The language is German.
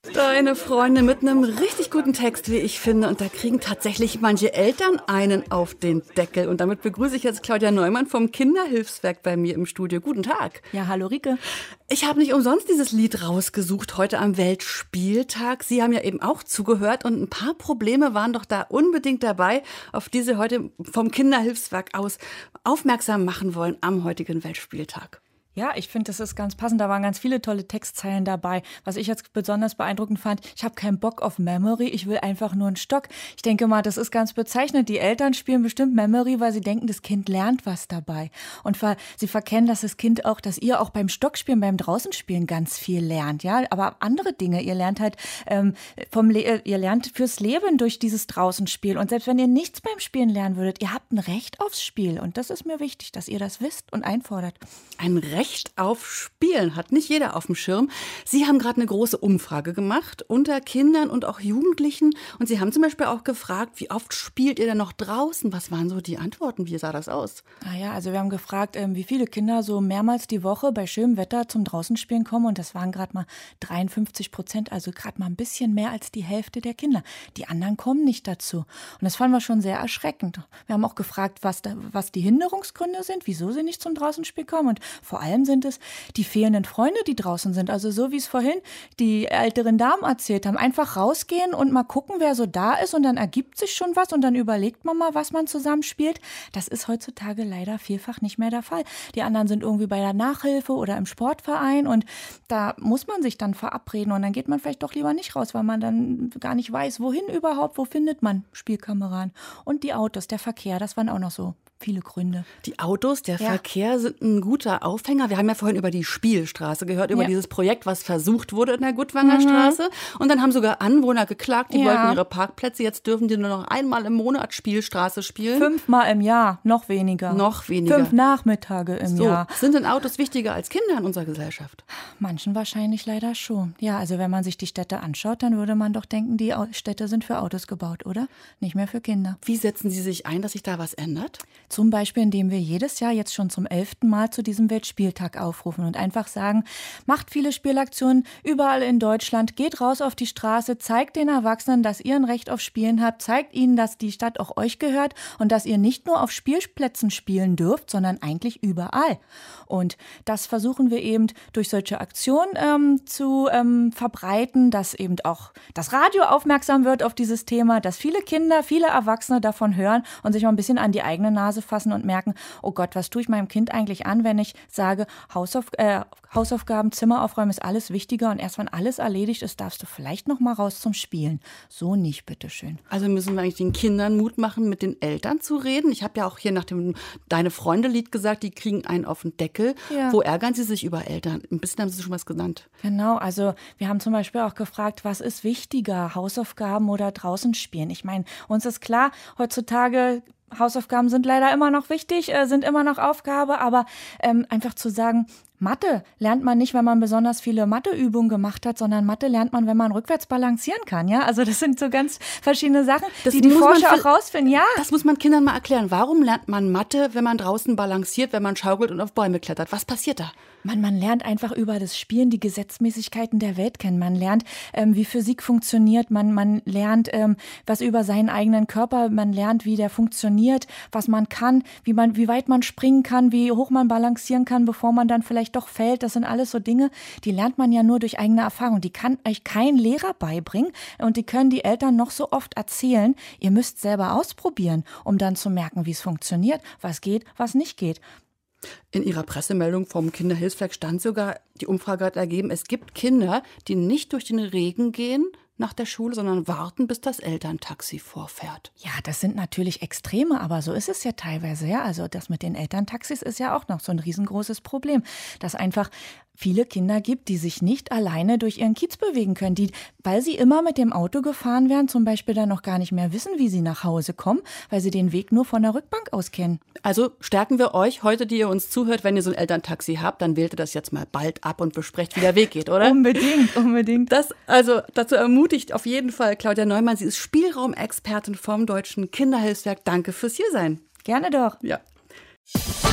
Deine Freunde mit einem richtig guten Text, wie ich finde. Und da kriegen tatsächlich manche Eltern einen auf den Deckel. Und damit begrüße ich jetzt Claudia Neumann vom Kinderhilfswerk bei mir im Studio. Guten Tag. Ja, hallo Rike. Ich habe nicht umsonst dieses Lied rausgesucht heute am Weltspieltag. Sie haben ja eben auch zugehört und ein paar Probleme waren doch da unbedingt dabei, auf die Sie heute vom Kinderhilfswerk aus aufmerksam machen wollen am heutigen Weltspieltag. Ja, ich finde, das ist ganz passend. Da waren ganz viele tolle Textzeilen dabei. Was ich jetzt besonders beeindruckend fand, ich habe keinen Bock auf Memory, ich will einfach nur einen Stock. Ich denke mal, das ist ganz bezeichnend. Die Eltern spielen bestimmt Memory, weil sie denken, das Kind lernt was dabei. Und sie verkennen, dass dass ihr auch beim Stockspielen, beim Draußenspielen ganz viel lernt. Ja, aber andere Dinge. Ihr lernt halt ihr lernt fürs Leben durch dieses Draußenspiel. Und selbst wenn ihr nichts beim Spielen lernen würdet, ihr habt ein Recht aufs Spiel. Und das ist mir wichtig, dass ihr das wisst und einfordert. Ein Recht auf Spielen hat nicht jeder auf dem Schirm. Sie haben gerade eine große Umfrage gemacht unter Kindern und auch Jugendlichen. Und Sie haben zum Beispiel auch gefragt, wie oft spielt ihr denn noch draußen? Was waren so die Antworten? Wie sah das aus? Also wir haben gefragt, wie viele Kinder so mehrmals die Woche bei schönem Wetter zum Draußenspielen kommen. Und das waren gerade mal 53%, also gerade mal ein bisschen mehr als die Hälfte der Kinder. Die anderen kommen nicht dazu. Und das fanden wir schon sehr erschreckend. Wir haben auch gefragt, was die Hinderungsgründe sind, wieso sie nicht zum Draußenspiel kommen. Und vor allem sind es die fehlenden Freunde, die draußen sind. Also so wie es vorhin die älteren Damen erzählt haben. Einfach rausgehen und mal gucken, wer so da ist und dann ergibt sich schon was und dann überlegt man mal, was man zusammen spielt. Das ist heutzutage leider vielfach nicht mehr der Fall. Die anderen sind irgendwie bei der Nachhilfe oder im Sportverein und da muss man sich dann verabreden und dann geht man vielleicht doch lieber nicht raus, weil man dann gar nicht weiß, wohin überhaupt, wo findet man Spielkameraden. Und die Autos, der Verkehr, das waren auch noch so viele Gründe. Die Autos, der Verkehr sind ein guter Aufhänger. Wir haben ja vorhin über die Spielstraße gehört, über dieses Projekt, was versucht wurde in der Gutwanger Straße. Und dann haben sogar Anwohner geklagt, die wollten ihre Parkplätze. Jetzt dürfen die nur noch einmal im Monat Spielstraße spielen. 5-mal im Jahr, noch weniger. 5 Nachmittage im Jahr. Sind denn Autos wichtiger als Kinder in unserer Gesellschaft? Manchen wahrscheinlich leider schon. Ja, also wenn man sich die Städte anschaut, dann würde man doch denken, die Städte sind für Autos gebaut, oder? Nicht mehr für Kinder. Wie setzen Sie sich ein, dass sich da was ändert? Zum Beispiel, indem wir jedes Jahr jetzt schon zum 11. Mal zu diesem Weltspieltag aufrufen und einfach sagen, macht viele Spielaktionen überall in Deutschland, geht raus auf die Straße, zeigt den Erwachsenen, dass ihr ein Recht auf Spielen habt, zeigt ihnen, dass die Stadt auch euch gehört und dass ihr nicht nur auf Spielplätzen spielen dürft, sondern eigentlich überall. Und das versuchen wir eben durch solche Aktionen zu verbreiten, dass eben auch das Radio aufmerksam wird auf dieses Thema, dass viele Kinder, viele Erwachsene davon hören und sich mal ein bisschen an die eigene Nase fassen und merken, oh Gott, was tue ich meinem Kind eigentlich an, wenn ich sage, Hausaufgaben, Zimmer aufräumen ist alles wichtiger und erst wenn alles erledigt ist, darfst du vielleicht noch mal raus zum Spielen. So nicht, bitteschön. Also müssen wir eigentlich den Kindern Mut machen, mit den Eltern zu reden. Ich habe ja auch hier nach dem Deine Freunde-Lied gesagt, die kriegen einen auf den Deckel. Ja. Wo ärgern Sie sich über Eltern? Ein bisschen haben Sie schon was genannt. Genau, also wir haben zum Beispiel auch gefragt, was ist wichtiger, Hausaufgaben oder draußen spielen? Ich meine, uns ist klar, heutzutage Hausaufgaben sind leider immer noch wichtig, sind immer noch Aufgabe, aber einfach zu sagen, Mathe lernt man nicht, wenn man besonders viele Matheübungen gemacht hat, sondern Mathe lernt man, wenn man rückwärts balancieren kann. Ja, also das sind so ganz verschiedene Sachen, die Forscher auch rausfinden. Ja, das muss man Kindern mal erklären. Warum lernt man Mathe, wenn man draußen balanciert, wenn man schaukelt und auf Bäume klettert? Was passiert da? Man lernt einfach über das Spielen die Gesetzmäßigkeiten der Welt kennen. Man lernt, wie Physik funktioniert. Man lernt was über seinen eigenen Körper. Man lernt, wie der funktioniert, was man kann, wie weit man springen kann, wie hoch man balancieren kann, bevor man dann vielleicht doch fällt. Das sind alles so Dinge, die lernt man ja nur durch eigene Erfahrung. Die kann euch kein Lehrer beibringen und die können die Eltern noch so oft erzählen. Ihr müsst selber ausprobieren, um dann zu merken, wie es funktioniert, was geht, was nicht geht. In Ihrer Pressemeldung vom Kinderhilfswerk stand sogar, die Umfrage hat ergeben, es gibt Kinder, die nicht durch den Regen gehen nach der Schule, sondern warten, bis das Elterntaxi vorfährt. Ja, das sind natürlich Extreme, aber so ist es ja teilweise. Ja, also das mit den Elterntaxis ist ja auch noch so ein riesengroßes Problem, dass einfach viele Kinder gibt, die sich nicht alleine durch ihren Kiez bewegen können, die, weil sie immer mit dem Auto gefahren werden, zum Beispiel dann noch gar nicht mehr wissen, wie sie nach Hause kommen, weil sie den Weg nur von der Rückbank aus kennen. Also stärken wir euch heute, die ihr uns zuhört, wenn ihr so ein Elterntaxi habt, dann wählt ihr das jetzt mal bald ab und besprecht, wie der Weg geht, oder? Unbedingt. Dazu ermutigt auf jeden Fall Claudia Neumann. Sie ist Spielraumexpertin vom Deutschen Kinderhilfswerk. Danke fürs Hiersein. Gerne doch. Ja.